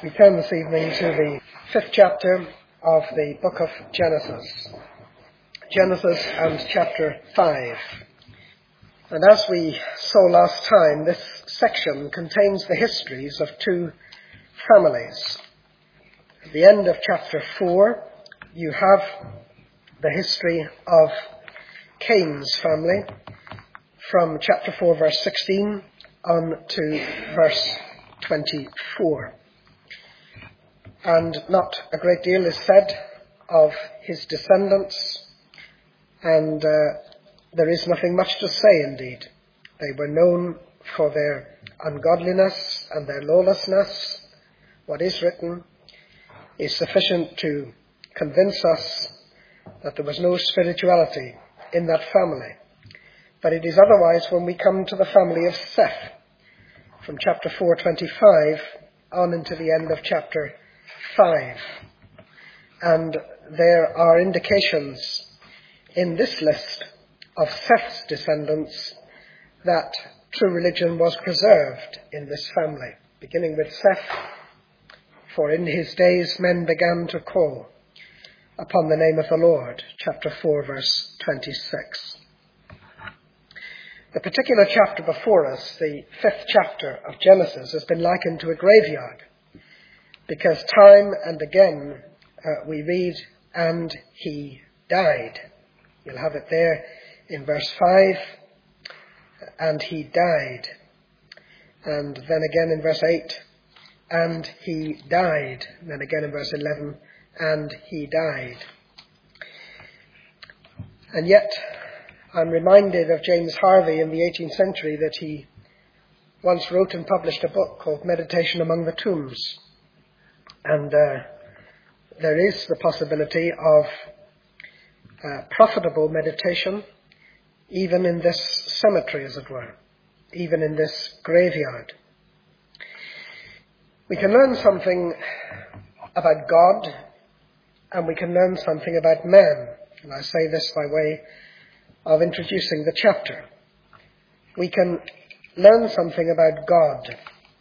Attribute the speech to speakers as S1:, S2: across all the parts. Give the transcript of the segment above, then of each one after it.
S1: We turn this evening to the 5th chapter of the book of Genesis. Genesis and chapter 5. And as we saw last time, this section contains the histories of two families. At the end of chapter 4, you have the history of Cain's family from chapter 4, verse 16 on to verse 24. And not a great deal is said of his descendants, and there is nothing much to say indeed. They were known for their ungodliness and their lawlessness. What is written is sufficient to convince us that there was no spirituality in that family. But it is otherwise when we come to the family of Seth, from chapter 4:25 on into the end of chapter 5. And there are indications in this list of Seth's descendants that true religion was preserved in this family, beginning with Seth. For in his days men began to call upon the name of the Lord, chapter 4, verse 26. The particular chapter before us, the 5th chapter of Genesis, has been likened to a graveyard, because time and again we read, and he died. You'll have it there in verse 5, and he died. And then again in verse 8, and he died. And then again in verse 11, and he died. And yet, I'm reminded of James Harvey in the 18th century that he once wrote and published a book called Meditation Among the Tombs. And there is the possibility of profitable meditation even in this cemetery, as it were, even in this graveyard. We can learn something about God, and we can learn something about man. And I say this by way of introducing the chapter. We can learn something about God.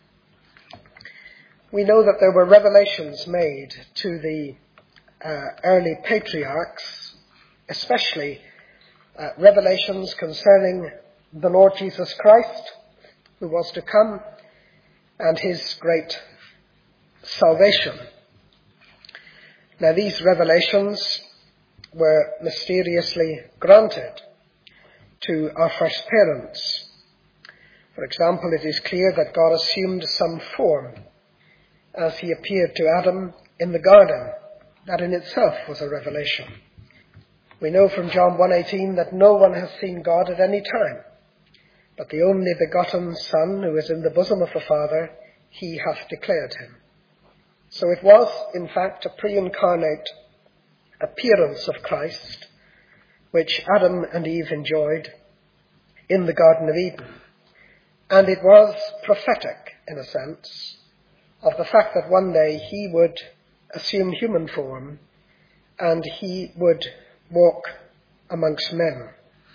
S1: We know that there were revelations made to the early patriarchs, especially revelations concerning the Lord Jesus Christ, who was to come, and his great salvation. Now, these revelations were mysteriously granted to our first parents. For example, it is clear that God assumed some form as he appeared to Adam in the garden. That in itself was a revelation. We know from John 1:18 that no one has seen God at any time, but the only begotten Son, who is in the bosom of the Father, he hath declared him. So it was, in fact, a pre-incarnate appearance of Christ, which Adam and Eve enjoyed in the Garden of Eden. And it was prophetic, in a sense, of the fact that one day he would assume human form and he would walk amongst men.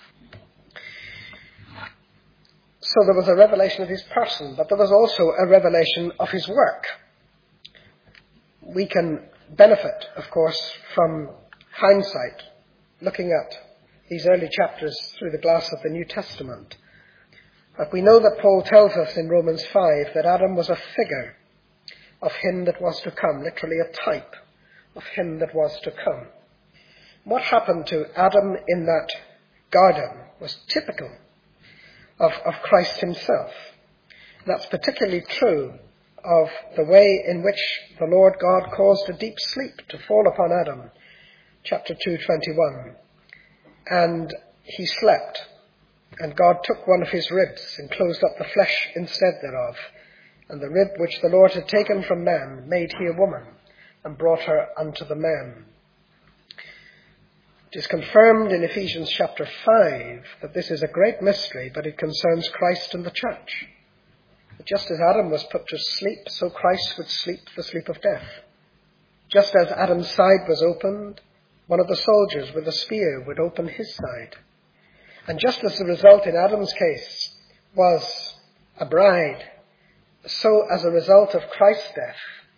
S1: So there was a revelation of his person, but there was also a revelation of his work. We can benefit, of course, from hindsight, looking at these early chapters through the glass of the New Testament. But we know that Paul tells us in Romans 5 that Adam was a figure of him that was to come, literally a type of him that was to come. What happened to Adam in that garden was typical of Christ himself. That's particularly true of the way in which the Lord God caused a deep sleep to fall upon Adam, chapter 2:21. And he slept, and God took one of his ribs and closed up the flesh instead thereof. And the rib which the Lord had taken from man made he a woman, and brought her unto the man. It is confirmed in Ephesians chapter 5 that this is a great mystery, but it concerns Christ and the church. That just as Adam was put to sleep, so Christ would sleep the sleep of death. Just as Adam's side was opened, one of the soldiers with a spear would open his side. And just as the result in Adam's case was a bride, so as a result of Christ's death,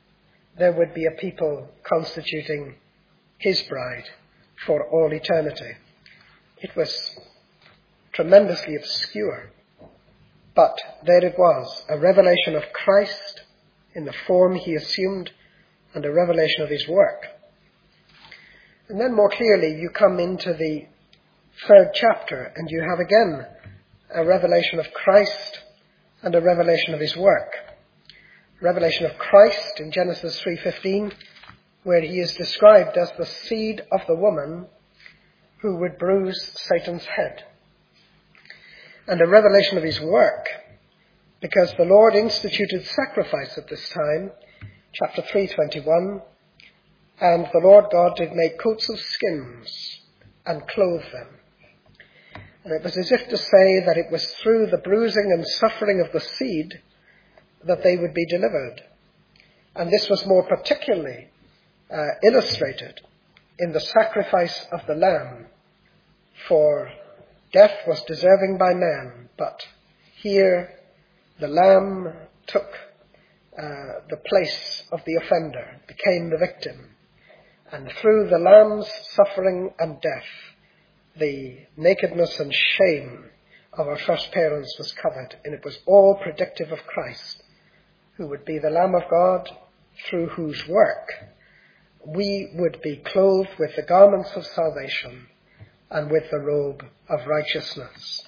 S1: there would be a people constituting his bride for all eternity. It was tremendously obscure, but there it was, a revelation of Christ in the form he assumed and a revelation of his work. And then more clearly you come into the 3rd chapter and you have again a revelation of Christ and a revelation of his work. Revelation of Christ in Genesis 3:15, where he is described as the seed of the woman who would bruise Satan's head. And a revelation of his work, because the Lord instituted sacrifice at this time, chapter 3:21, and the Lord God did make coats of skins and clothe them. And it was as if to say that it was through the bruising and suffering of the seed that they would be delivered. And this was more particularly illustrated in the sacrifice of the lamb, for death was deserving by man, but here the lamb took the place of the offender, became the victim. And through the lamb's suffering and death, the nakedness and shame of our first parents was covered, and it was all predictive of Christ, who would be the Lamb of God, through whose work we would be clothed with the garments of salvation and with the robe of righteousness.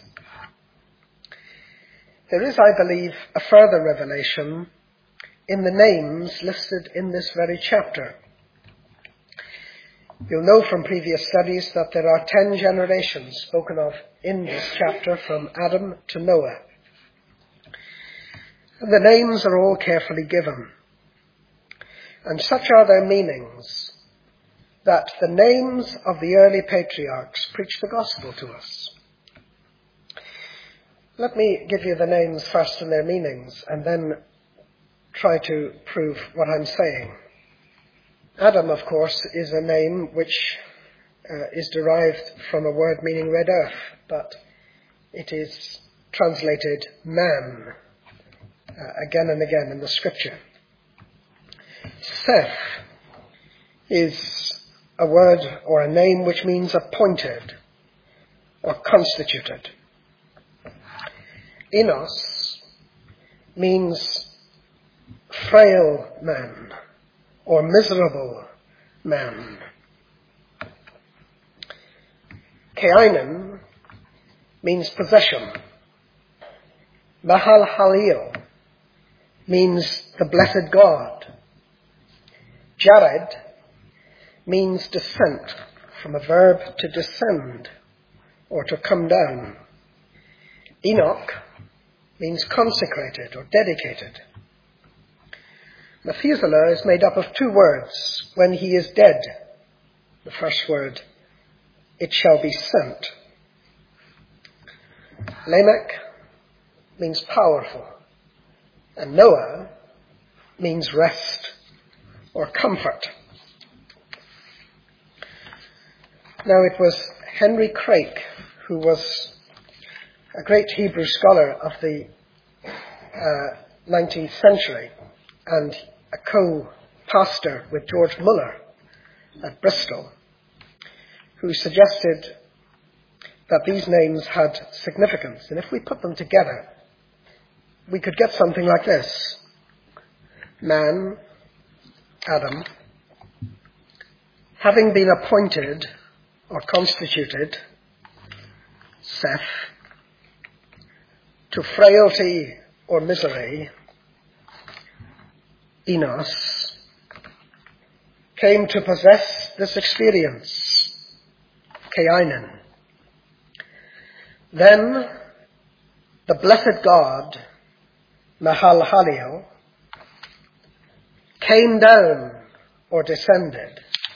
S1: There is, I believe, a further revelation in the names listed in this very chapter. You'll know from previous studies that there are 10 generations spoken of in this chapter from Adam to Noah. And the names are all carefully given. And such are their meanings that the names of the early patriarchs preach the gospel to us. Let me give you the names first and their meanings, and then try to prove what I'm saying. Adam, of course, is a name which is derived from a word meaning red earth, but it is translated man again and again in the scripture. Seth is a word or a name which means appointed or constituted. Enos means frail man or miserable man. Cainan means possession. Mahalalel means the blessed God. Jared means descent, from a verb to descend or to come down. Enoch means consecrated or dedicated. Methuselah is made up of 2 words. When he is dead, the first word, it shall be sent. Lamech means powerful. And Noah means rest or comfort. Now it was Henry Craik, who was a great Hebrew scholar of the 19th century and a co-pastor with George Muller at Bristol, who suggested that these names had significance. And if we put them together, we could get something like this. Man, Adam, having been appointed or constituted, Seth, to frailty or misery, Enos, came to possess this experience, Cainan. Then the blessed God, Mahalalel, came down or descended,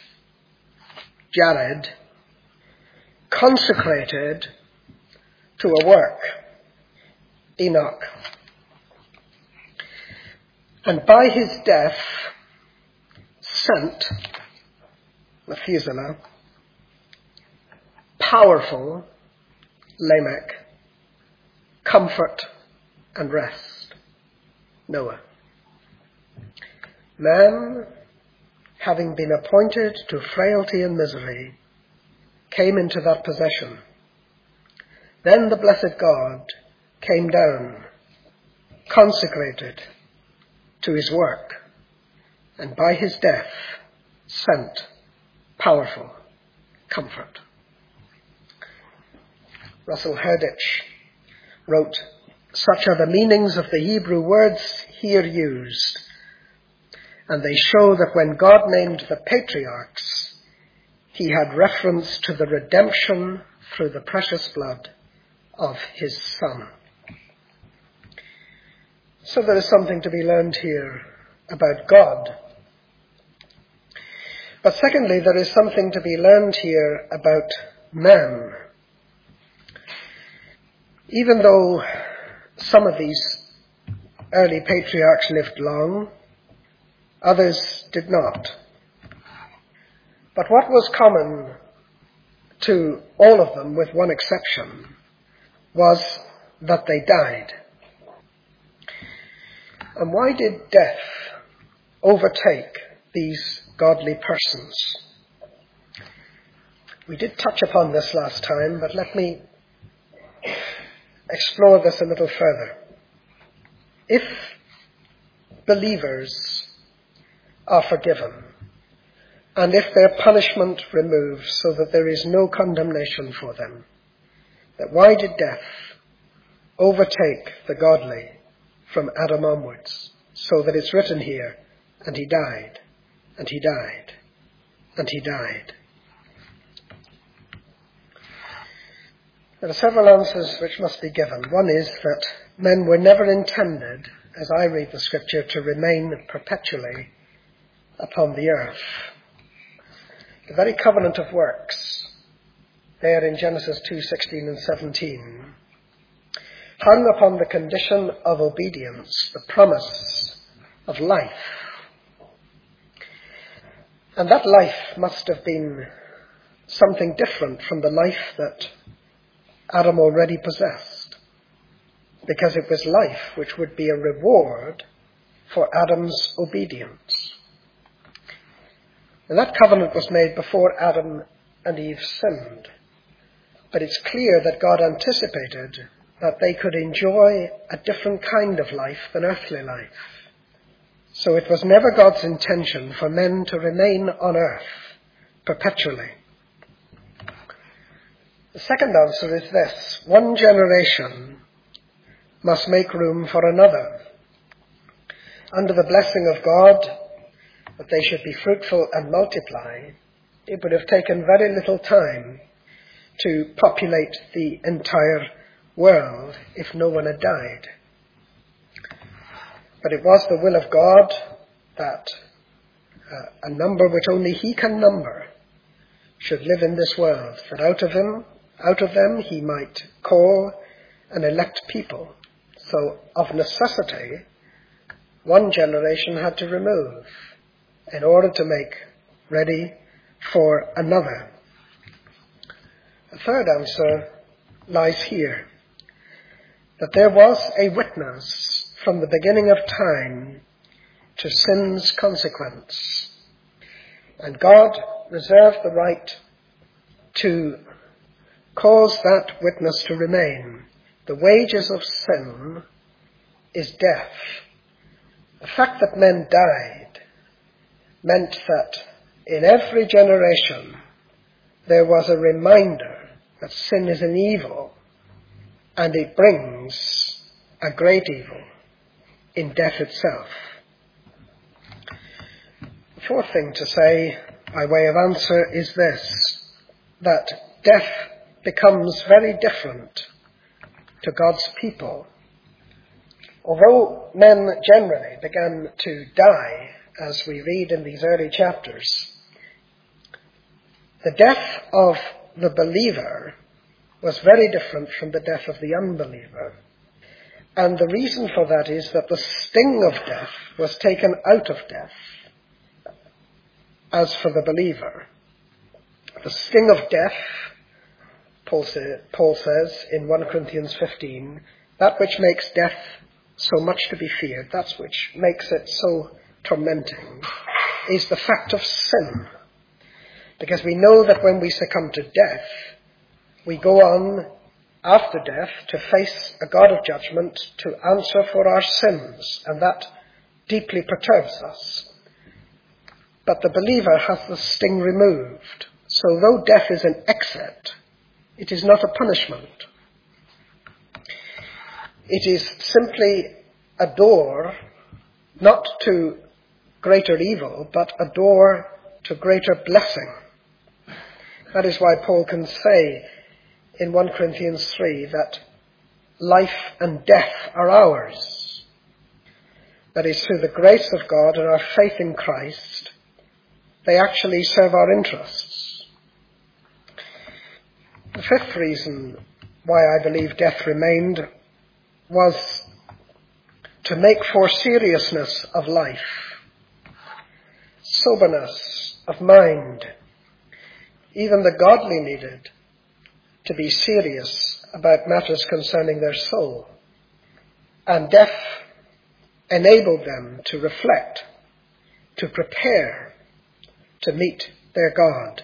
S1: Jared, consecrated to a work, Enoch. And by his death, sent, Methuselah, powerful, Lamech, comfort and rest, Noah. Man, having been appointed to frailty and misery, came into that possession. Then the blessed God came down, consecrated to his work, and by his death sent powerful comfort. Russell Herditch wrote, "Such are the meanings of the Hebrew words here used, and they show that when God named the patriarchs, he had reference to the redemption through the precious blood of his Son." So there is something to be learned here about God. But secondly, there is something to be learned here about man. Even though some of these early patriarchs lived long, others did not. But what was common to all of them, with one exception, was that they died. And why did death overtake these godly persons? We did touch upon this last time, but let me explore this a little further. If believers are forgiven, and if their punishment removed so that there is no condemnation for them, then why did death overtake the godly from Adam onwards, so that it's written here, and he died, and he died, and he died? There are several answers which must be given. One is that men were never intended, as I read the scripture, to remain perpetually upon the earth. The very covenant of works, there in Genesis 2:16 and 17, hung upon the condition of obedience, the promise of life. And that life must have been something different from the life that Adam already possessed, because it was life which would be a reward for Adam's obedience. And that covenant was made before Adam and Eve sinned. But it's clear that God anticipated that they could enjoy a different kind of life than earthly life. So it was never God's intention for men to remain on earth perpetually. The second answer is this: one generation must make room for another. Under the blessing of God, that they should be fruitful and multiply, it would have taken very little time to populate the entire world if no one had died. But it was the will of God that a number which only he can number should live in this world, that out of them he might call and elect people. So of necessity, one generation had to remove in order to make ready for another. The third answer lies here, that there was a witness from the beginning of time to sin's consequence, and God reserved the right to cause that witness to remain. The wages of sin is death. The fact that men died meant that in every generation there was a reminder that sin is an evil, and it brings a great evil in death itself. The fourth thing to say by way of answer is this, that death becomes very different to God's people. Although men generally began to die, as we read in these early chapters, the death of the believer was very different from the death of the unbeliever. And the reason for that is that the sting of death was taken out of death. As for the believer, the sting of death, Paul says in 1 Corinthians 15, that which makes death so much to be feared, that which makes it so tormenting, is the fact of sin. Because we know that when we succumb to death, we go on after death to face a God of judgment to answer for our sins, and that deeply perturbs us. But the believer has the sting removed. So though death is an exit, it is not a punishment. It is simply a door, not to greater evil, but a door to greater blessing. That is why Paul can say in 1 Corinthians 3 that life and death are ours. That is, through the grace of God and our faith in Christ, they actually serve our interests. The fifth reason why I believe death remained was to make for seriousness of life, soberness of mind. Even the godly needed to be serious about matters concerning their soul. And death enabled them to reflect, to prepare, to meet their God.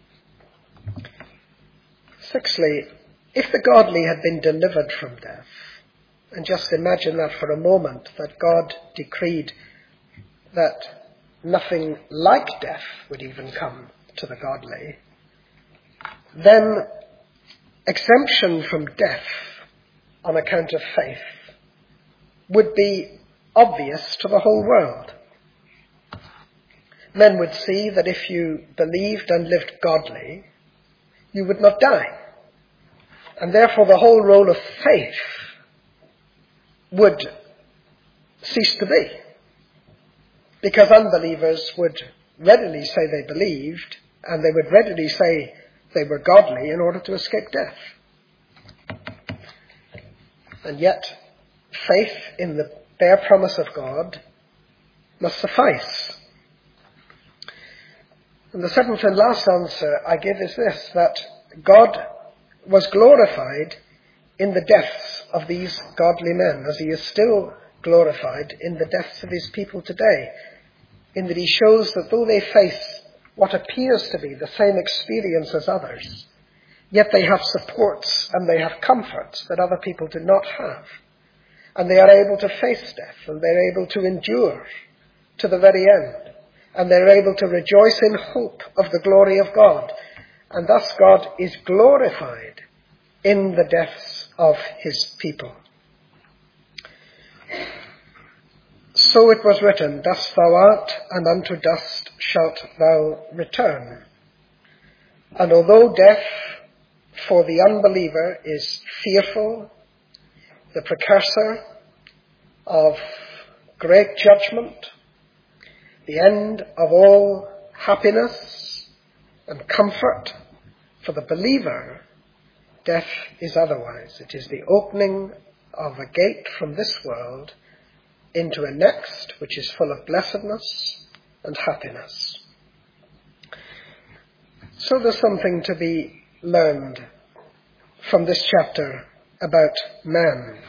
S1: Sixthly, if the godly had been delivered from death, and just imagine that for a moment, that God decreed that nothing like death would even come to the godly, then exemption from death on account of faith would be obvious to the whole world. Men would see that if you believed and lived godly, you would not die. And therefore the whole role of faith would cease to be. Because unbelievers would readily say they believed, and they would readily say they were godly in order to escape death. And yet, faith in the bare promise of God must suffice. And the seventh and last answer I give is this, that God was glorified in the deaths of these godly men, as he is still glorified in the deaths of his people today, in that he shows that though they face what appears to be the same experience as others, yet they have supports and they have comforts that other people do not have. And they are able to face death, and they're able to endure to the very end. And they're able to rejoice in hope of the glory of God. And thus God is glorified in the deaths of his people. So it was written, dust thou art, and unto dust shalt thou return. And although death for the unbeliever is fearful, the precursor of great judgment, the end of all happiness and comfort, for the believer, death is otherwise. It is the opening of a gate from this world into a next which is full of blessedness and happiness. So there's something to be learned from this chapter about man.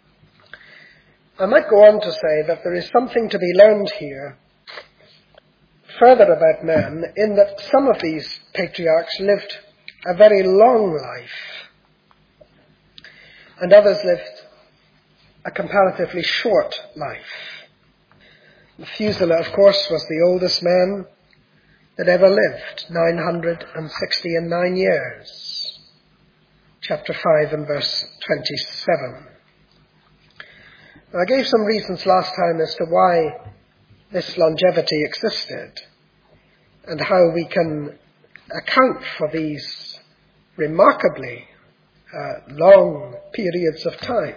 S1: I might go on to say that there is something to be learned here further about man, in that some of these patriarchs lived a very long life, and others lived a comparatively short life. Methuselah, of course, was the oldest man that ever lived, 969 years. Chapter 5 and verse 27. Now, I gave some reasons last time as to why this longevity existed, and how we can account for these remarkably long periods of time.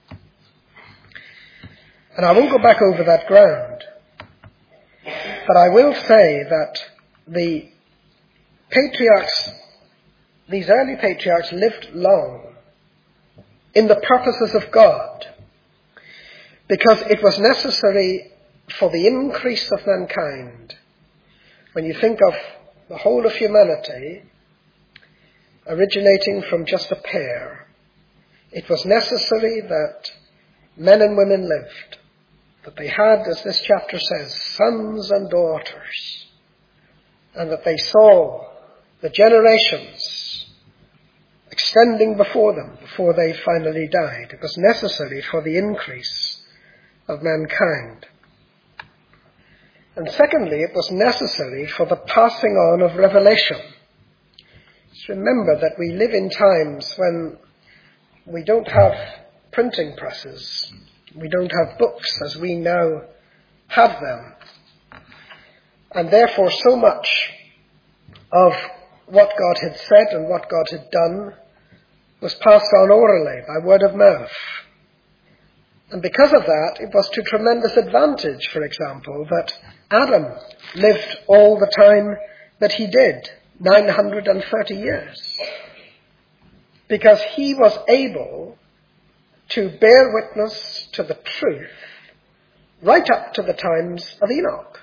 S1: And I won't go back over that ground, but I will say that the patriarchs, these early patriarchs, lived long in the purposes of God, because it was necessary for the increase of mankind. When you think of the whole of humanity originating from just a pair, it was necessary that men and women lived, that they had, as this chapter says, sons and daughters, and that they saw the generations extending before them before they finally died. It was necessary for the increase of mankind. And secondly, it was necessary for the passing on of revelation. Just remember that we live in times when we don't have printing presses. We don't have books as we now have them. And therefore so much of what God had said and what God had done was passed on orally by word of mouth. And because of that, it was to tremendous advantage, for example, that Adam lived all the time that he did, 930 years, because he was able to bear witness to the truth right up to the times of Enoch.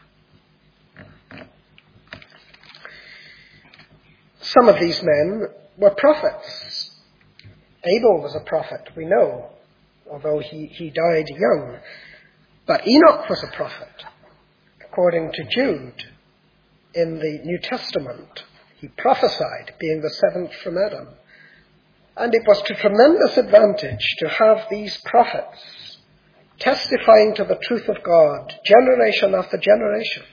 S1: Some of these men were prophets. Abel was a prophet, we know, although he died young. But Enoch was a prophet, according to Jude in the New Testament. He prophesied, being the seventh from Adam. And it was to tremendous advantage to have these prophets testifying to the truth of God, generation after generation.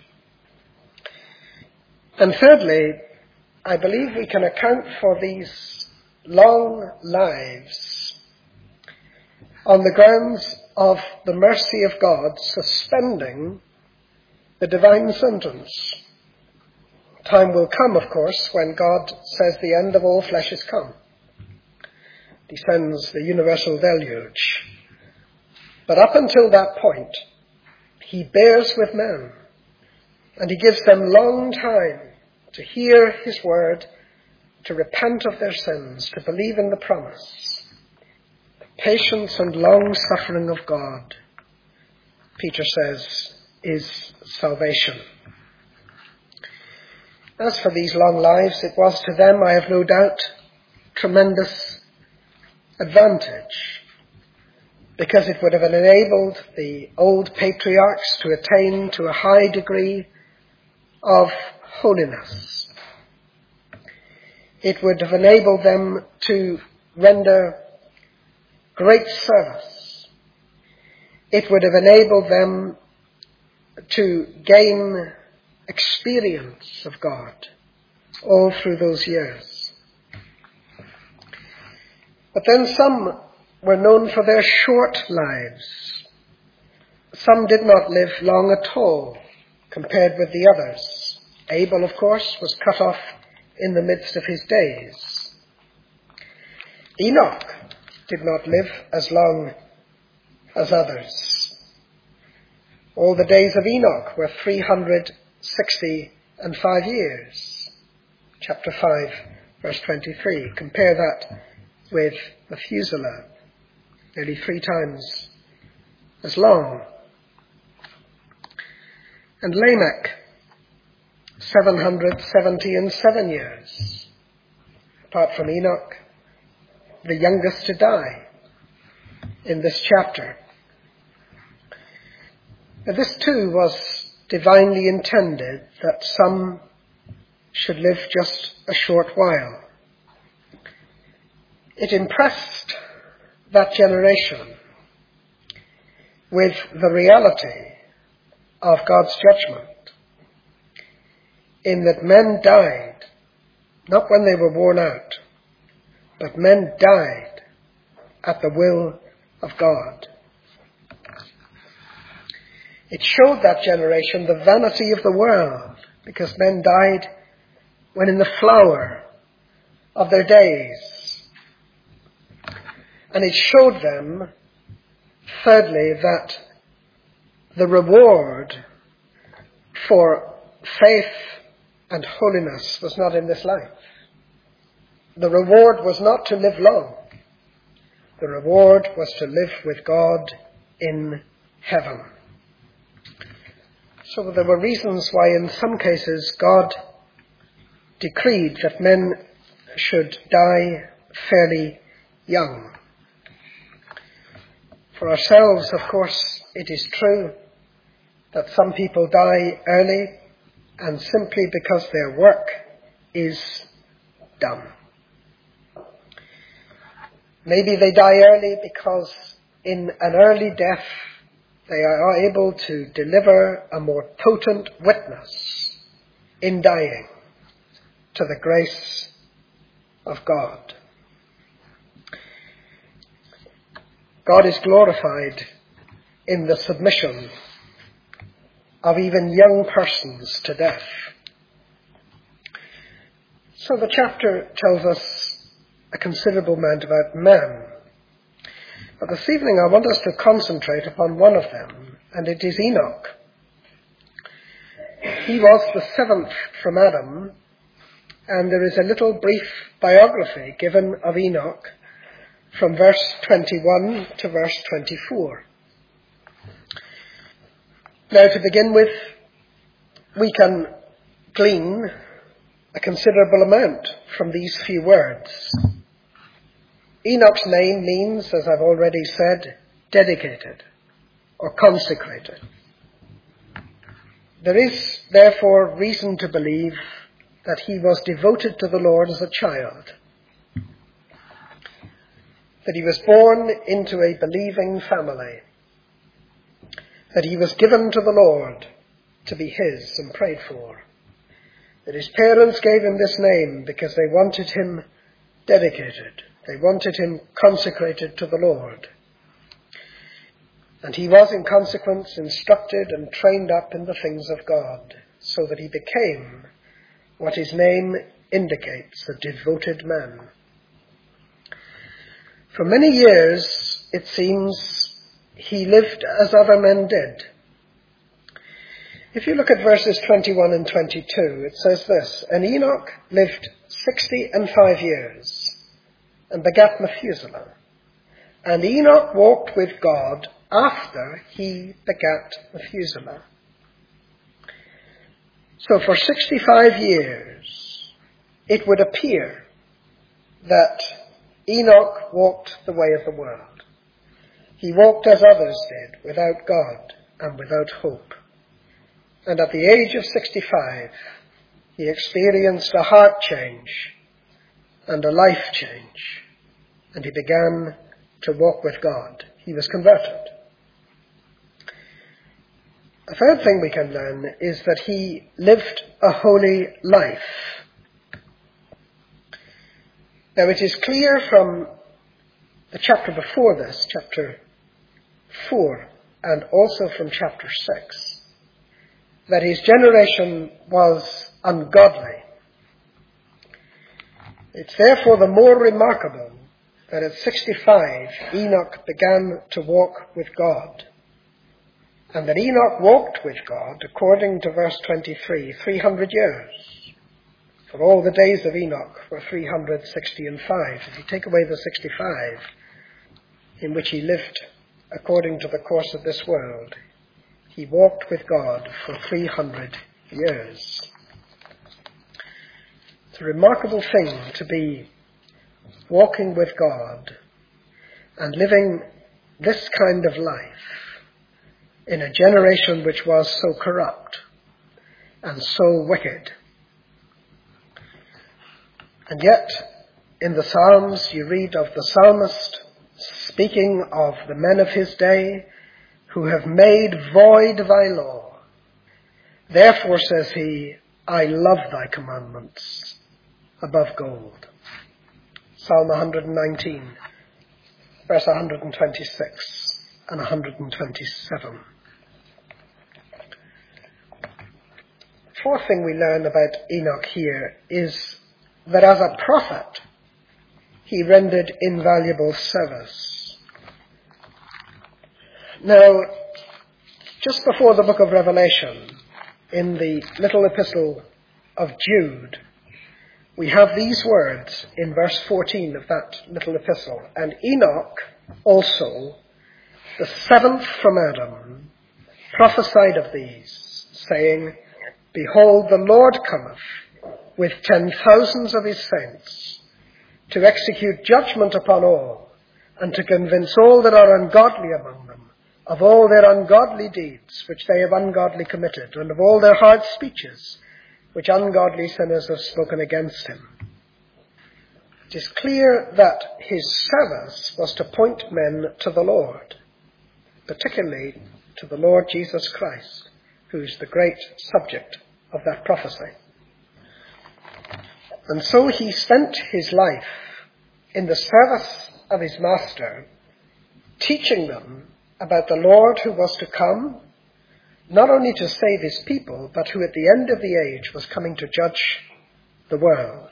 S1: And thirdly, I believe we can account for these long lives on the grounds of the mercy of God suspending the divine sentence. Time will come, of course, when God says the end of all flesh is come. Descends the universal deluge. But up until that point, he bears with men, and he gives them long time to hear his word, to repent of their sins, to believe in the promise. The patience and long suffering of God, Peter says, is salvation. As for these long lives, it was to them, I have no doubt, tremendous advantage, because it would have enabled the old patriarchs to attain to a high degree of holiness. It would have enabled them to render great service. It would have enabled them to gain experience of God all through those years. But then some were known for their short lives. Some did not live long at all compared with the others. Abel, of course, was cut off in the midst of his days. Enoch did not live as long as others. All the days of Enoch were 365 years. Chapter 5, verse 23. Compare that with Methuselah, nearly 3 times as long. And Lamech, 777 years. Apart from Enoch, the youngest to die in this chapter. Now, this too was divinely intended, that some should live just a short while. It impressed that generation with the reality of God's judgment, in that men died, not when they were worn out, but men died at the will of God. It showed that generation the vanity of the world, because men died when in the flower of their days. And it showed them, thirdly, that the reward for faith and holiness was not in this life. The reward was not to live long. The reward was to live with God in heaven. So there were reasons why in some cases God decreed that men should die fairly young. For ourselves, of course, it is true that some people die early and simply because their work is done. Maybe they die early because in an early death they are able to deliver a more potent witness in dying to the grace of God. God is glorified in the submission of even young persons to death. So the chapter tells us a considerable amount about men. But this evening I want us to concentrate upon one of them, and it is Enoch. He was the seventh from Adam, and there is a little brief biography given of Enoch from verse 21 to verse 24. Now, to begin with, we can glean a considerable amount from these few words. Enoch's name means, as I've already said, dedicated or consecrated. There is, therefore, reason to believe that he was devoted to the Lord as a child, that he was born into a believing family, that he was given to the Lord to be his and prayed for, that his parents gave him this name because they wanted him dedicated, they wanted him consecrated to the Lord. And he was in consequence instructed and trained up in the things of God, so that he became what his name indicates, a devoted man. For many years, it seems, he lived as other men did. If you look at verses 21 and 22, it says this: And Enoch lived 65 years, and begat Methuselah. And Enoch walked with God after he begat Methuselah. So for 65 years, it would appear that Enoch walked the way of the world. He walked as others did, without God and without hope. And at the age of 65, he experienced a heart change and a life change, and he began to walk with God. He was converted. A third thing we can learn is that he lived a holy life. Now it is clear from the chapter before this, chapter 4, and also from chapter 6, that his generation was ungodly. It's therefore the more remarkable that at 65 Enoch began to walk with God, and that Enoch walked with God, according to verse 23, 300 years. For all the days of Enoch were 360 and 5. If you take away the 65 in which he lived according to the course of this world, he walked with God for 300 years. It's a remarkable thing to be walking with God and living this kind of life in a generation which was so corrupt and so wicked. And yet, in the Psalms, you read of the psalmist speaking of the men of his day who have made void thy law. Therefore, says he, I love thy commandments above gold. Psalm 119, verse 126 and 127. The fourth thing we learn about Enoch here is that as a prophet, he rendered invaluable service. Now, just before the book of Revelation, in the little epistle of Jude, we have these words in verse 14 of that little epistle. And Enoch also, the seventh from Adam, prophesied of these, saying, Behold, the Lord cometh with 10,000s of his saints, to execute judgment upon all, and to convince all that are ungodly among them of all their ungodly deeds which they have ungodly committed, and of all their hard speeches which ungodly sinners have spoken against him. It is clear that his service was to point men to the Lord, particularly to the Lord Jesus Christ, who is the great subject of that prophecy. And so he spent his life in the service of his master, teaching them about the Lord who was to come, not only to save his people, but who at the end of the age was coming to judge the world.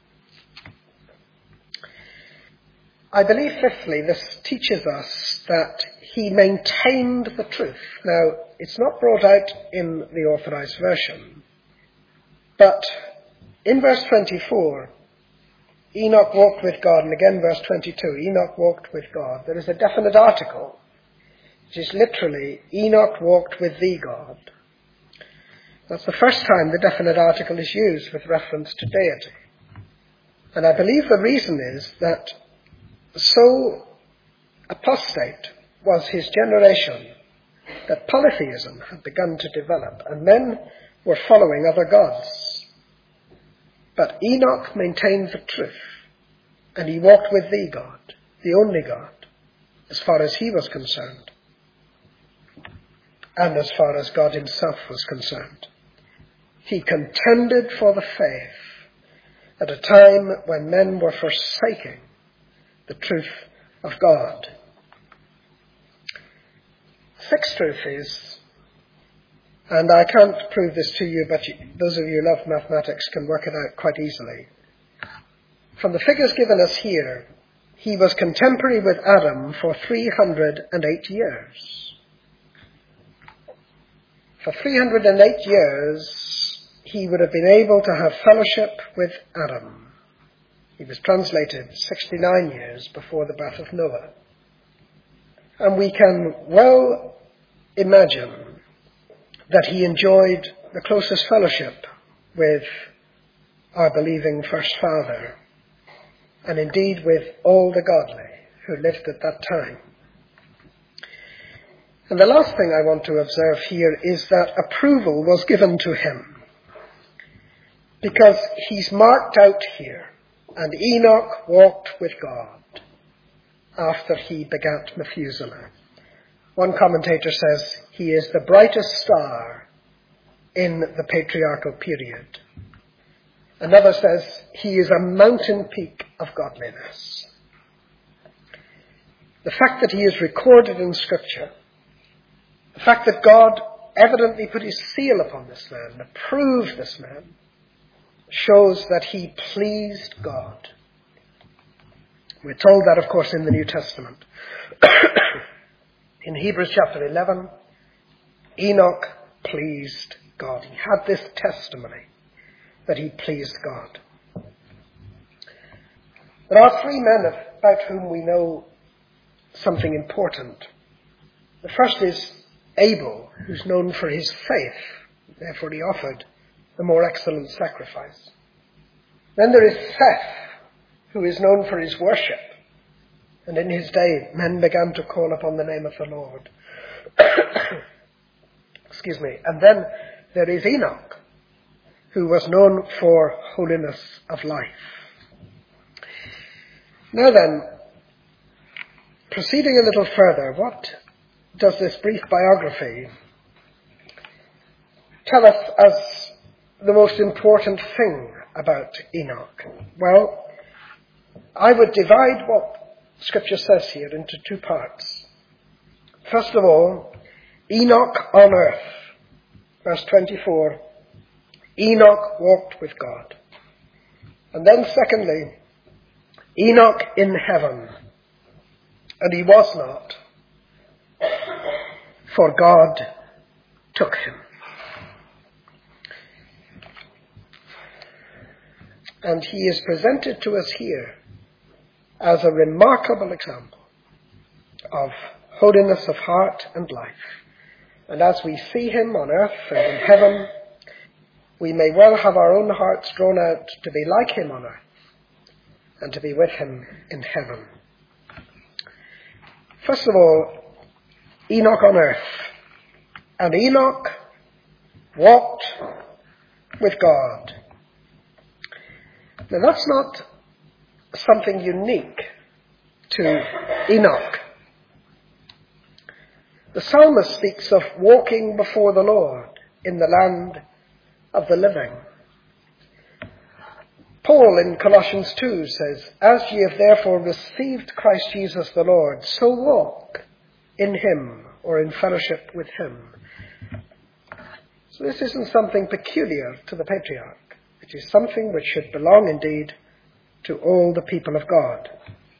S1: I believe, fifthly, this teaches us that he maintained the truth. Now, it's not brought out in the Authorized Version, but in verse 24, Enoch walked with God, and again verse 22, Enoch walked with God. There is a definite article. It is literally, Enoch walked with thee, God. That's the first time the definite article is used with reference to deity. And I believe the reason is that so apostate was his generation that polytheism had begun to develop, and men were following other gods. But Enoch maintained the truth, and he walked with thee, God, the only God, as far as he was concerned, and as far as God himself was concerned. He contended for the faith at a time when men were forsaking the truth of God. Sixth truth is, and I can't prove this to you, but those of you who love mathematics can work it out quite easily. From the figures given us here, he was contemporary with Adam for 308 years. For 308 years, he would have been able to have fellowship with Adam. He was translated 69 years before the birth of Noah. And we can well imagine that he enjoyed the closest fellowship with our believing first father, and indeed with all the godly who lived at that time. And the last thing I want to observe here is that approval was given to him, because he's marked out here, and Enoch walked with God after he begat Methuselah. One commentator says he is the brightest star in the patriarchal period. Another says he is a mountain peak of godliness. The fact that he is recorded in Scripture, the fact that God evidently put his seal upon this man, approved this man, shows that he pleased God. We're told that, of course, in the New Testament. In Hebrews chapter 11, Enoch pleased God. He had this testimony that he pleased God. There are three men about whom we know something important. The first is Abel, who's known for his faith. Therefore he offered the more excellent sacrifice. Then there is Seth, who is known for his worship. And in his day, men began to call upon the name of the Lord. Excuse me. And then there is Enoch, who was known for holiness of life. Now then, proceeding a little further, what does this brief biography tell us as the most important thing about Enoch? Well, I would divide what Scripture says here into two parts. First of all, Enoch on earth. Verse 24, Enoch walked with God. And then secondly, Enoch in heaven. And he was not, for God took him. And he is presented to us here as a remarkable example of holiness of heart and life. And as we see him on earth and in heaven, we may well have our own hearts drawn out to be like him on earth and to be with him in heaven. First of all, Enoch on earth. And Enoch walked with God. Now that's not something unique to Enoch. The psalmist speaks of walking before the Lord in the land of the living. Paul in Colossians 2 says, "As ye have therefore received Christ Jesus the Lord, so walk in him," or in fellowship with him. So this isn't something peculiar to the patriarch. It is something which should belong indeed to all the people of God.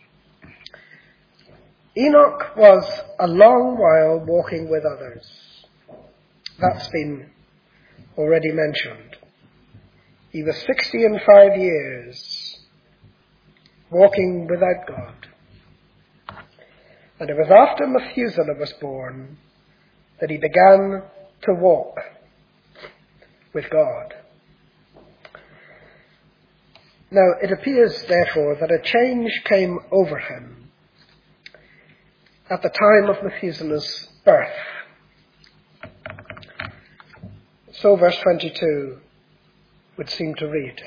S1: Enoch was a long while walking with others. That's been already mentioned. He was 65 years walking without God. And it was after Methuselah was born that he began to walk with God. Now, it appears, therefore, that a change came over him at the time of Methuselah's birth. So verse 22 would seem to read.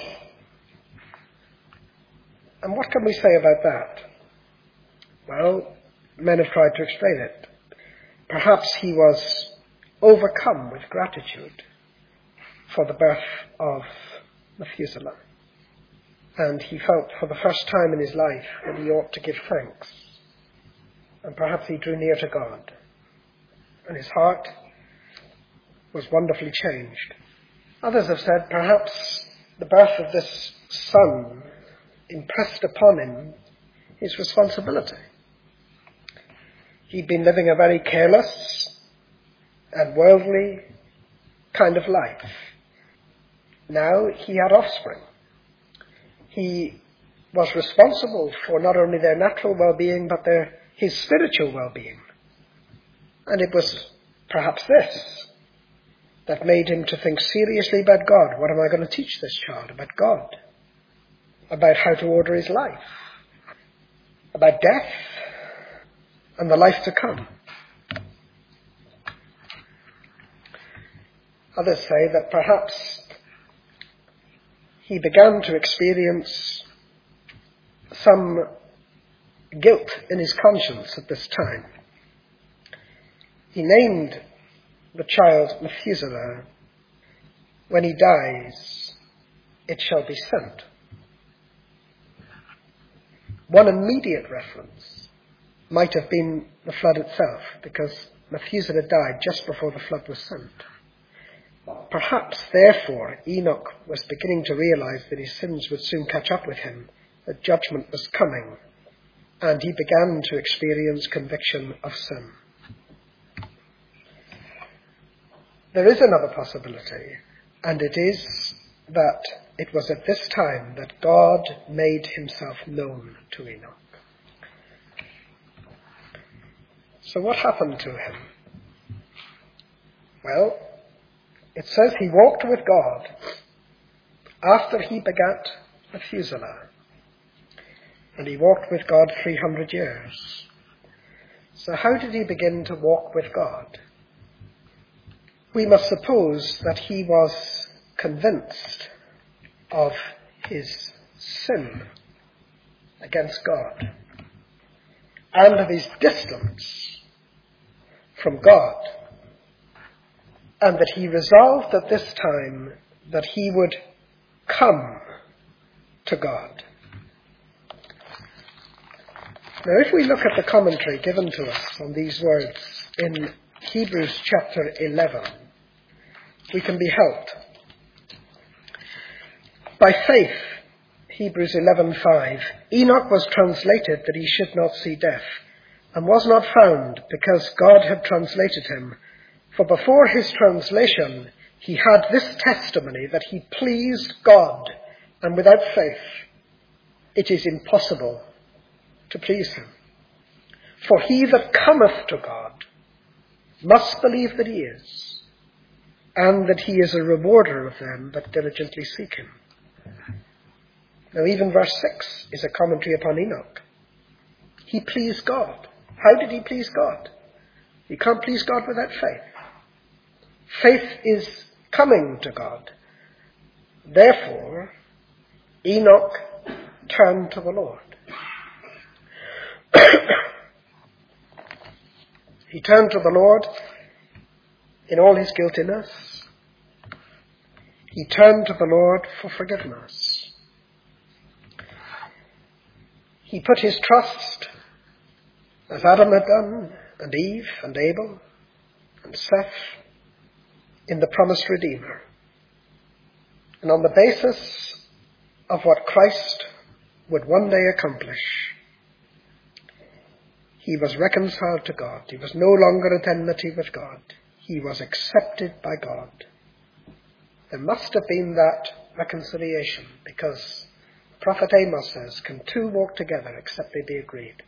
S1: And what can we say about that? Well, men have tried to explain it. Perhaps he was overcome with gratitude for the birth of Methuselah. And he felt for the first time in his life that he ought to give thanks. And perhaps he drew near to God. And his heart was wonderfully changed. Others have said perhaps the birth of this son impressed upon him his responsibility. He'd been living a very careless and worldly kind of life. Now he had offspring. He was responsible for not only their natural well-being, but his spiritual well-being. And it was perhaps this that made him to think seriously about God. What am I going to teach this child about God? About how to order his life? About death and the life to come? Others say that perhaps he began to experience some guilt in his conscience at this time. He named the child Methuselah. When he dies, it shall be sent. One immediate reference might have been the flood itself, because Methuselah died just before the flood was sent. Perhaps, therefore, Enoch was beginning to realize that his sins would soon catch up with him, that judgment was coming, and he began to experience conviction of sin. There is another possibility, and it is that it was at this time that God made himself known to Enoch. So what happened to him? Well, it says he walked with God after he begat Methuselah. And he walked with God 300 years. So how did he begin to walk with God? We must suppose that he was convinced of his sin against God and of his distance from God, and that he resolved at this time that he would come to God. Now, if we look at the commentary given to us on these words in Hebrews chapter 11, we can be helped. By faith, Hebrews 11:5, Enoch was translated that he should not see death, and was not found because God had translated him. For before his translation, he had this testimony that he pleased God, and without faith, it is impossible to please him. For he that cometh to God must believe that he is, and that he is a rewarder of them that diligently seek him. Now even verse 6 is a commentary upon Enoch. He pleased God. How did he please God? You can't please God without faith. Faith is coming to God. Therefore, Enoch turned to the Lord. He turned to the Lord in all his guiltiness. He turned to the Lord for forgiveness. He put his trust, as Adam had done, and Eve, and Abel, and Seth, in the promised Redeemer. And on the basis of what Christ would one day accomplish, he was reconciled to God. He was no longer at enmity with God. He was accepted by God. There must have been that reconciliation, because Prophet Amos says, can two walk together except they be agreed?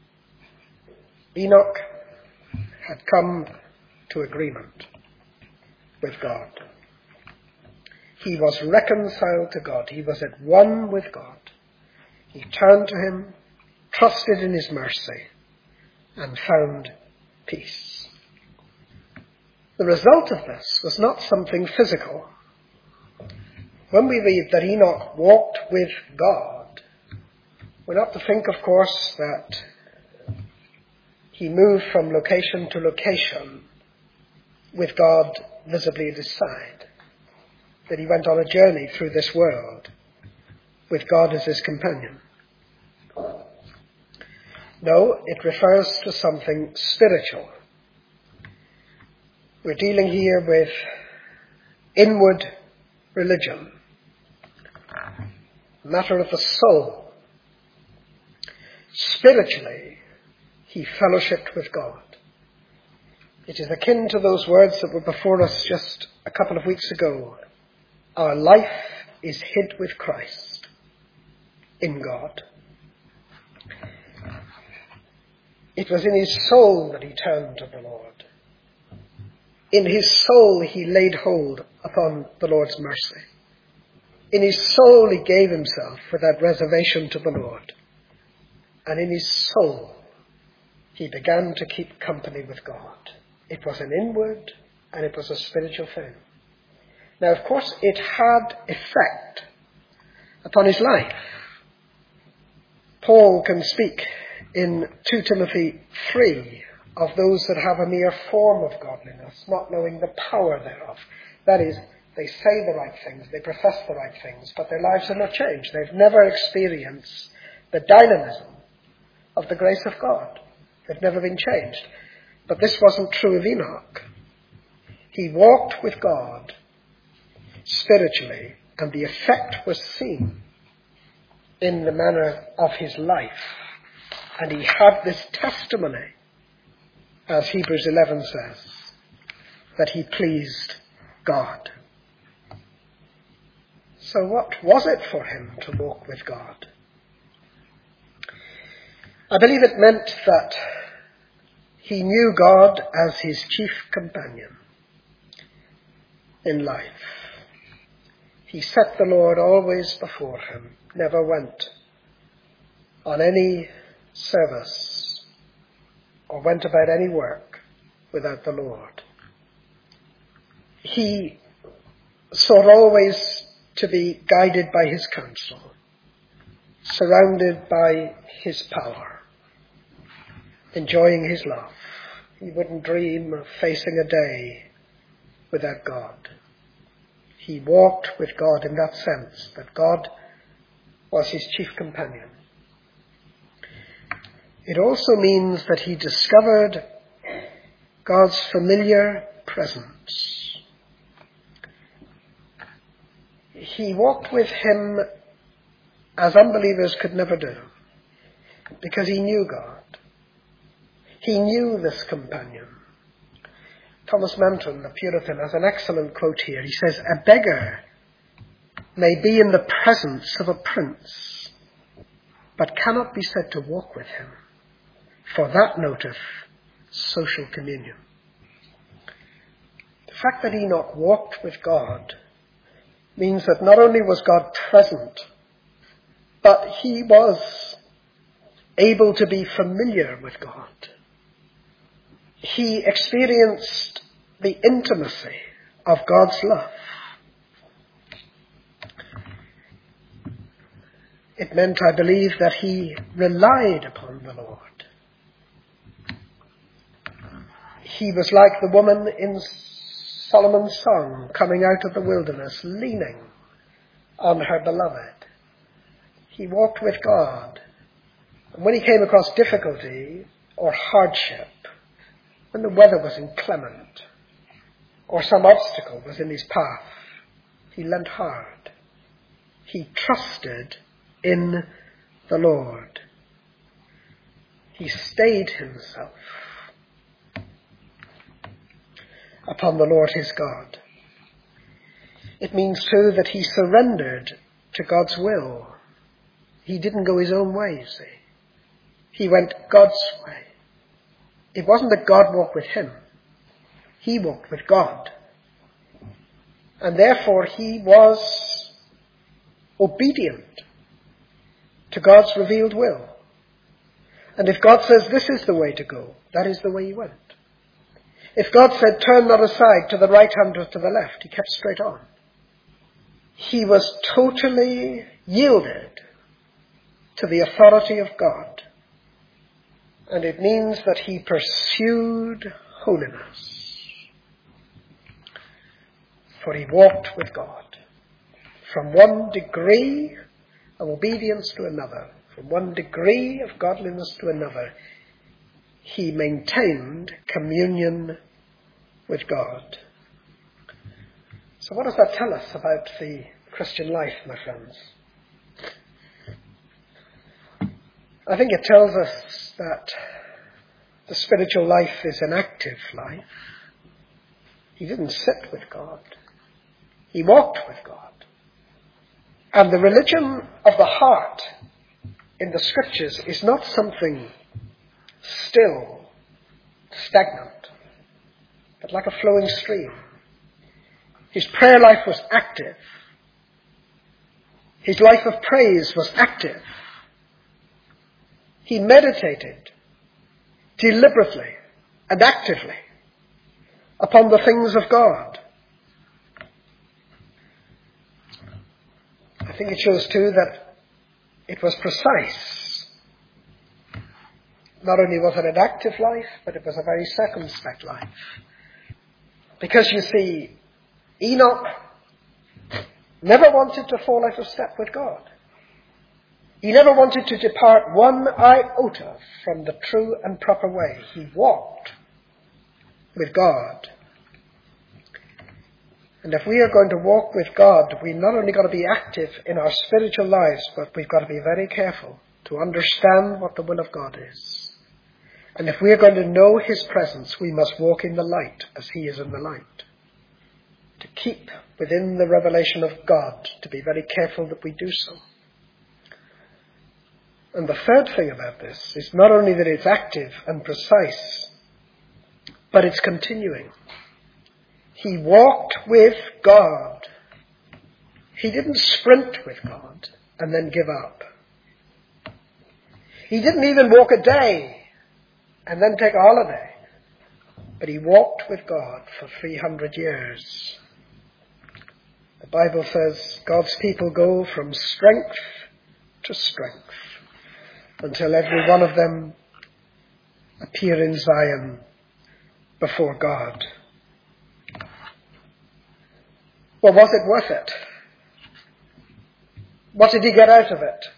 S1: Enoch had come to agreement with God. He was reconciled to God. He was at one with God. He turned to him, trusted in his mercy, and found peace. The result of this was not something physical. When we read that Enoch walked with God, we're not to think, of course, that he moved from location to location with God visibly at his side, that he went on a journey through this world with God as his companion. No, it refers to something spiritual. We're dealing here with inward religion, a matter of the soul. Spiritually, he fellowshiped with God. It is akin to those words that were before us just a couple of weeks ago. Our life is hid with Christ in God. It was in his soul that he turned to the Lord. In his soul he laid hold upon the Lord's mercy. In his soul he gave himself without reservation to the Lord. And in his soul he began to keep company with God. It was an inward and it was a spiritual thing. Now, of course, it had effect upon his life. Paul can speak in 2 Timothy 3 of those that have a mere form of godliness, not knowing the power thereof. That is, they say the right things, they profess the right things, but their lives have not changed. They've never experienced the dynamism of the grace of God. They've never been changed. But this wasn't true of Enoch. He walked with God spiritually, and the effect was seen in the manner of his life. And he had this testimony, as Hebrews 11 says, that he pleased God. So what was it for him to walk with God? I believe it meant that he knew God as his chief companion in life. He set the Lord always before him, never went on any service or went about any work without the Lord. He sought always to be guided by his counsel, surrounded by his power, enjoying his love. He wouldn't dream of facing a day without God. He walked with God in that sense, that God was his chief companion. It also means that he discovered God's familiar presence. He walked with him as unbelievers could never do, because he knew God. He knew this companion. Thomas Manton, the Puritan, has an excellent quote here. He says, "A beggar may be in the presence of a prince, but cannot be said to walk with him, for that noteth social communion." The fact that Enoch walked with God means that not only was God present, but he was able to be familiar with God. he experienced the intimacy of God's love. It meant, I believe, that he relied upon the Lord. He was like the woman in Solomon's song, coming out of the wilderness, leaning on her beloved. He walked with God. And when he came across difficulty or hardship, when the weather was inclement, or some obstacle was in his path, he leant hard. He trusted in the Lord. He stayed himself upon the Lord his God. It means too that he surrendered to God's will. He didn't go his own way, you see. He went God's way. It wasn't that God walked with him. He walked with God. And therefore he was obedient to God's revealed will. And if God says this is the way to go, that is the way he went. If God said turn not aside to the right hand or to the left, he kept straight on. He was totally yielded to the authority of God. And it means that he pursued holiness. For he walked with God from one degree of obedience to another, from one degree of godliness to another. He maintained communion with God. So what does that tell us about the Christian life, my friends? I think it tells us that the spiritual life is an active life. He didn't sit with God. He walked with God. And the religion of the heart in the scriptures is not something still, stagnant, but like a flowing stream. His prayer life was active. His life of praise was active. He meditated deliberately and actively upon the things of God. I think it shows too that it was precise. Not only was it an active life, but it was a very circumspect life. Because you see, Enoch never wanted to fall out of step with God. He never wanted to depart one iota from the true and proper way. He walked with God. And if we are going to walk with God, we've not only got to be active in our spiritual lives, but we've got to be very careful to understand what the will of God is. And if we are going to know his presence, we must walk in the light as he is in the light. To keep within the revelation of God, to be very careful that we do so. And the third thing about this is not only that it's active and precise, but it's continuing. He walked with God. He didn't sprint with God and then give up. He didn't even walk a day and then take a holiday. But he walked with God for 300 years. The Bible says God's people go from strength to strength until every one of them appear in Zion before God. Well, was it worth it? What did he get out of it?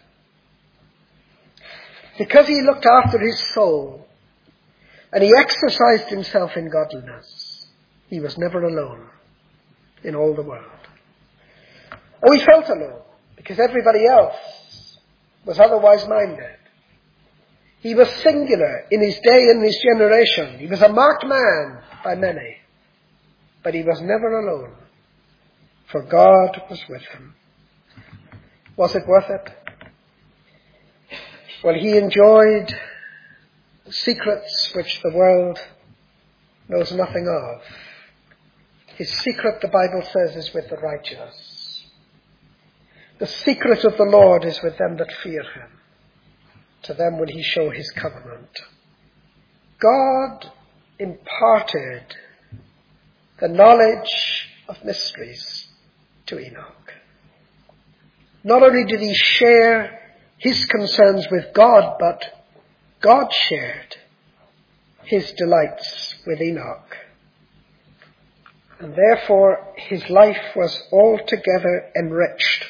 S1: Because he looked after his soul and he exercised himself in godliness, he was never alone in all the world. Oh, he felt alone because everybody else was otherwise minded. He was singular in his day and his generation. He was a marked man by many, but he was never alone, for God was with him. Was it worth it? Well, he enjoyed secrets which the world knows nothing of. His secret, the Bible says, is with the righteous. The secret of the Lord is with them that fear him. To them will he show his covenant. God imparted the knowledge of mysteries to Enoch. Not only did he share his concerns with God, but God shared his delights with Enoch. And therefore his life was altogether enriched.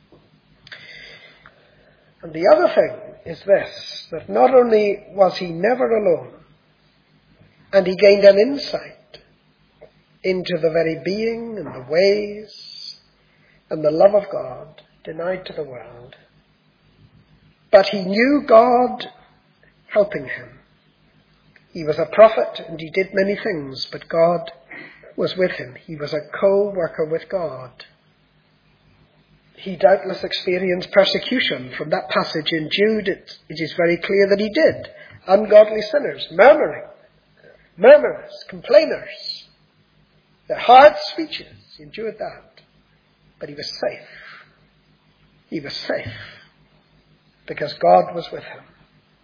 S1: And the other thing is this, that not only was he never alone, and he gained an insight into the very being and the ways and the love of God denied to the world, but he knew God helping him. He was a prophet and he did many things, but God was with him. He was a co-worker with God. He doubtless experienced persecution. From that passage in Jude, it is very clear that he did. Ungodly sinners, murmurers, complainers, their hard speeches, he endured that. But he was safe. He was safe because God was with him.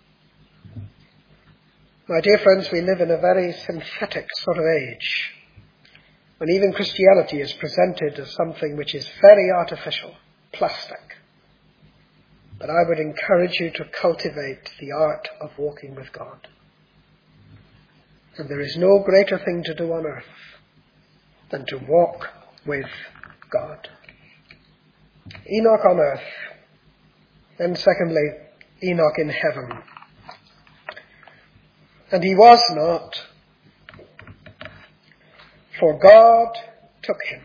S1: My dear friends, we live in a very synthetic sort of age, when even Christianity is presented as something which is very artificial, plastic. But I would encourage you to cultivate the art of walking with God. And there is no greater thing to do on earth than to walk with God. Enoch on earth. Then secondly, Enoch in heaven. And he was not, for God took him.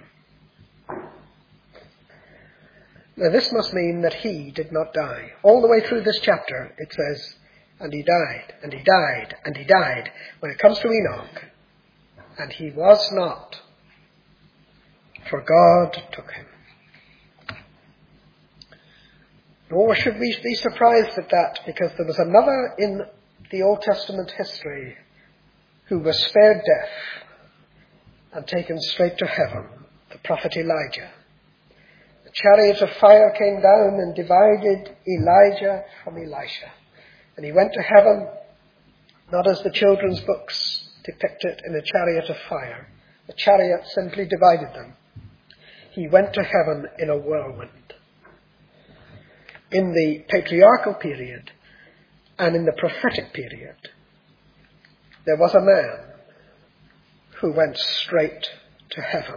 S1: Now this must mean that he did not die. All the way through this chapter it says, and he died, and he died, and he died. When it comes to Enoch, and he was not, for God took him. Nor should we be surprised at that, because there was another in the Old Testament history who was spared death and taken straight to heaven, the prophet Elijah. The chariot of fire came down and divided Elijah from Elisha. And he went to heaven, not as the children's books depict it, in a chariot of fire. The chariot simply divided them. He went to heaven in a whirlwind. In the patriarchal period and in the prophetic period, there was a man who went straight to heaven.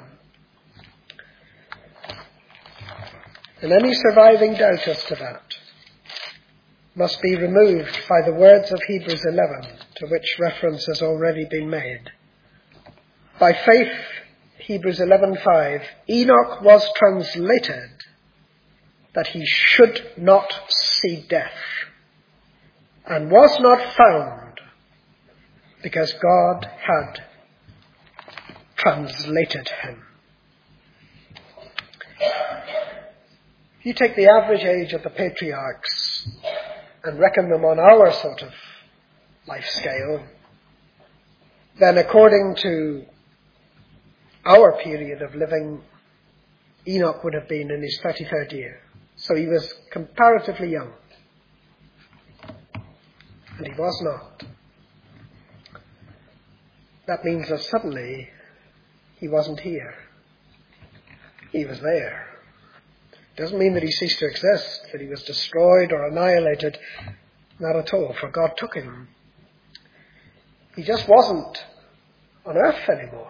S1: And any surviving doubt as to that must be removed by the words of Hebrews 11, to which reference has already been made. By faith, Hebrews 11:5, Enoch was translated that he should not see death, and was not found because God had translated him. If you take the average age of the patriarchs and reckon them on our sort of life scale, then according to our period of living, Enoch would have been in his 33rd year. So he was comparatively young. And he was not. That means that suddenly he wasn't here. He was there. It doesn't mean that he ceased to exist, that he was destroyed or annihilated. Not at all, for God took him. He just wasn't on earth anymore.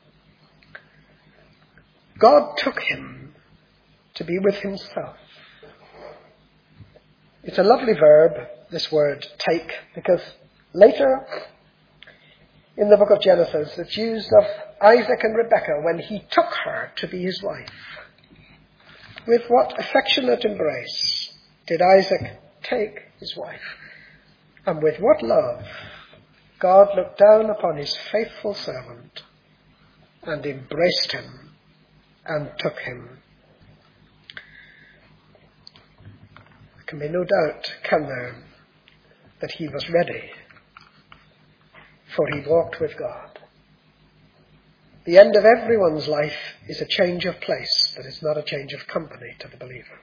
S1: God took him to be with himself. It's a lovely verb, this word, take, because later in the book of Genesis, it's used of Isaac and Rebekah when he took her to be his wife. With what affectionate embrace did Isaac take his wife? And with what love God looked down upon his faithful servant and embraced him and took him. There can be no doubt, can there, that he was ready, for he walked with God. The end of everyone's life is a change of place, but it's not a change of company to the believer.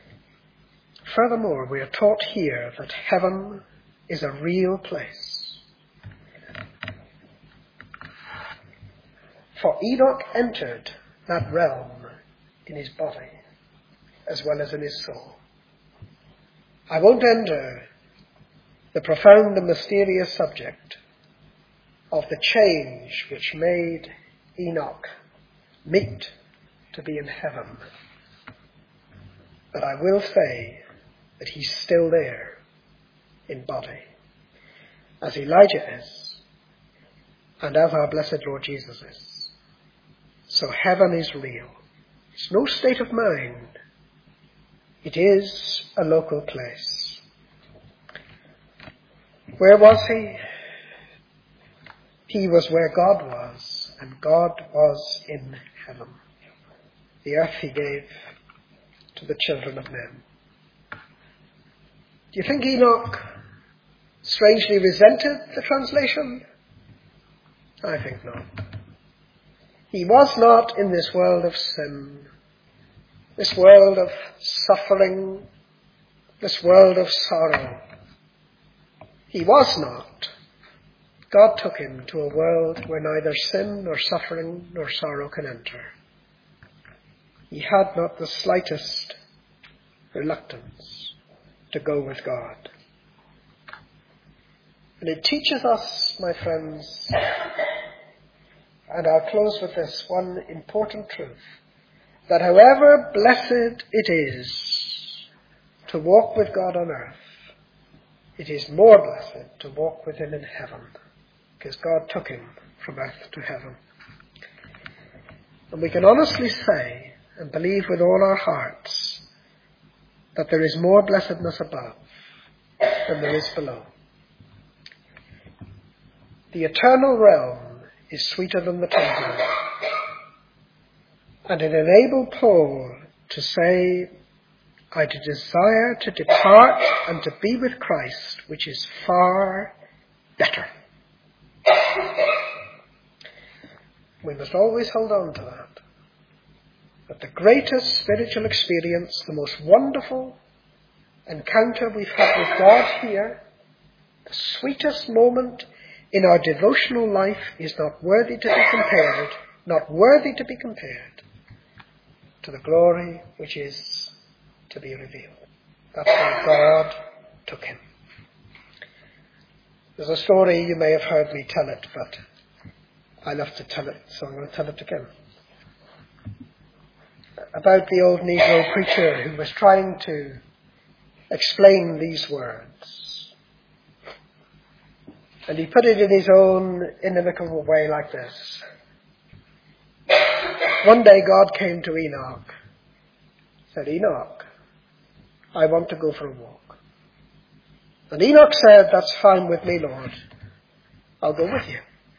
S1: Furthermore, we are taught here that heaven is a real place. For Enoch entered that realm in his body as well as in his soul. I won't enter the profound and mysterious subject of the change which made Enoch meet to be in heaven. But I will say that he's still there in body, as Elijah is, and as our blessed Lord Jesus is. So heaven is real. It's no state of mind. It is a local place. Where was he? He was where God was, and God was in heaven. The earth he gave to the children of men. Do you think Enoch strangely resented the translation? I think not. He was not in this world of sin, this world of suffering, this world of sorrow. He was not. God took him to a world where neither sin nor suffering nor sorrow can enter. He had not the slightest reluctance to go with God. And it teaches us, my friends, and I'll close with this one important truth, that however blessed it is to walk with God on earth, it is more blessed to walk with him in heaven, because God took him from earth to heaven. And we can honestly say and believe with all our hearts that there is more blessedness above than there is below. The eternal realm is sweeter than the temporal. And it enabled Paul to say, I desire to depart and to be with Christ, which is far better. We must always hold on to that. That the greatest spiritual experience, the most wonderful encounter we've had with God here, the sweetest moment in our devotional life is not worthy to be compared to the glory which is to be revealed. That's why God took him. There's a story, you may have heard me tell it, but I love to tell it, so I'm going to tell it again. About the old Negro preacher who was trying to explain these words. And he put it in his own inimitable way like this. One day God came to Enoch, said, Enoch, I want to go for a walk. And Enoch said, that's fine with me, Lord. I'll go with you.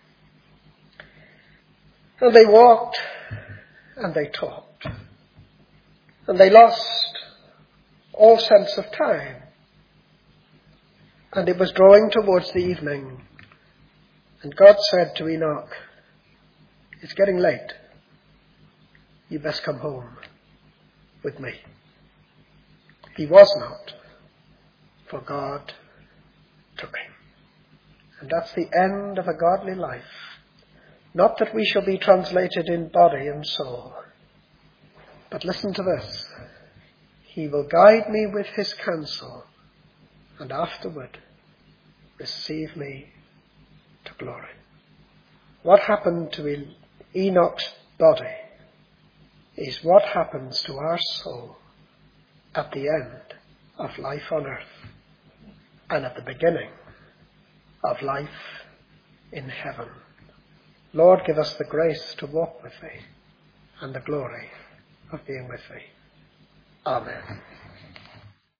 S1: And they walked and they talked. And they lost all sense of time. And it was drawing towards the evening. And God said to Enoch, it's getting late. You best come home with me. He was not, for God took him. And that's the end of a godly life. Not that we shall be translated in body and soul. But listen to this. He will guide me with his counsel, and afterward receive me to glory. What happened to Enoch's body is what happens to our soul at the end of life on earth and at the beginning of life in heaven. Lord, give us the grace to walk with thee and the glory of being with thee. Amen.